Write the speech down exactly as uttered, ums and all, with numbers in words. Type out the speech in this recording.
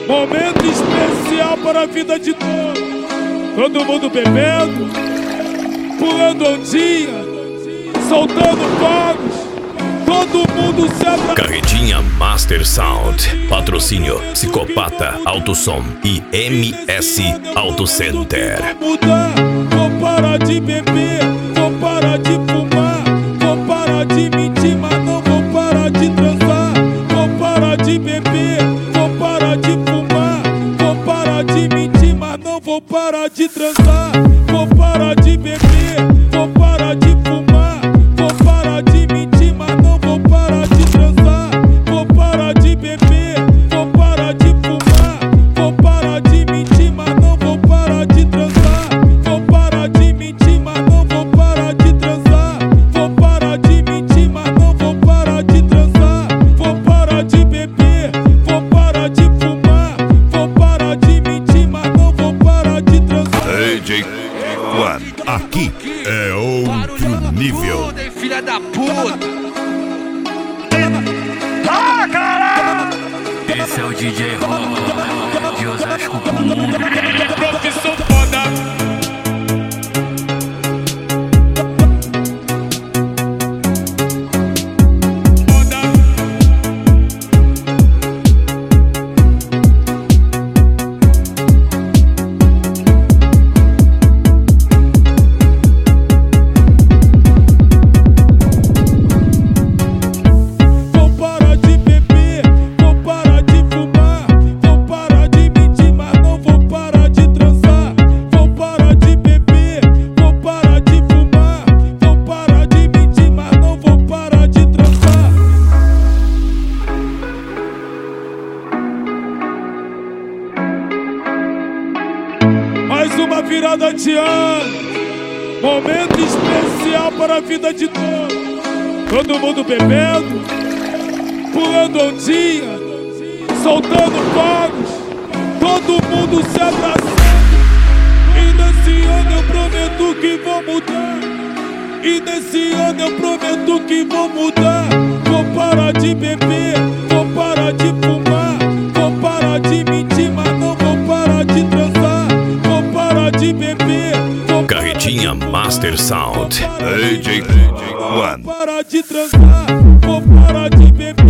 Momento especial para a vida de todos. Todo mundo bebendo, pulando ondinha, soltando fogos. Todo mundo se abraça. Carretinha Master Sound. Patrocínio Psicopata Autosom e M S Auto Center. Vou mudar, vou parar de beber, vou parar de fumar, vou parar de mentir, mas não vou parar de transar. Vou parar de beber, vou parar de fumar, vou parar de mentir, mas não vou parar de transar. Vou parar de beber, vou parar de fumar, vou parar de mentir, mas não vou parar de transar. Vou parar de beber, vou parar de fumar, vou parar de mentir, mas não vou parar de transar. Vou parar de mentir, mas não vou parar de transar. Vou parar de mentir, mas não vou parar de transar. Vou parar de beber, vou parar de fumar, vou parar de mentir, mas não vou parar de transar. D J One, aqui é outro nível. Filha da puta! Ah, caralho! Esse é o D J Rock de Osasco pro mundo. Profissão foda. Mais uma virada de ano, momento especial para a vida de todos. Todo mundo bebendo, pulando ondinha, soltando fogos. Todo mundo se abraçando. E nesse ano eu prometo que vou mudar. E nesse ano eu prometo que vou mudar. Vou parar de beber, vou parar de fumar, vou parar de mentir, mas não vou parar de transar. De beber, Carretinha Master Sound. D J One. vou parar de transar, vou parar de beber.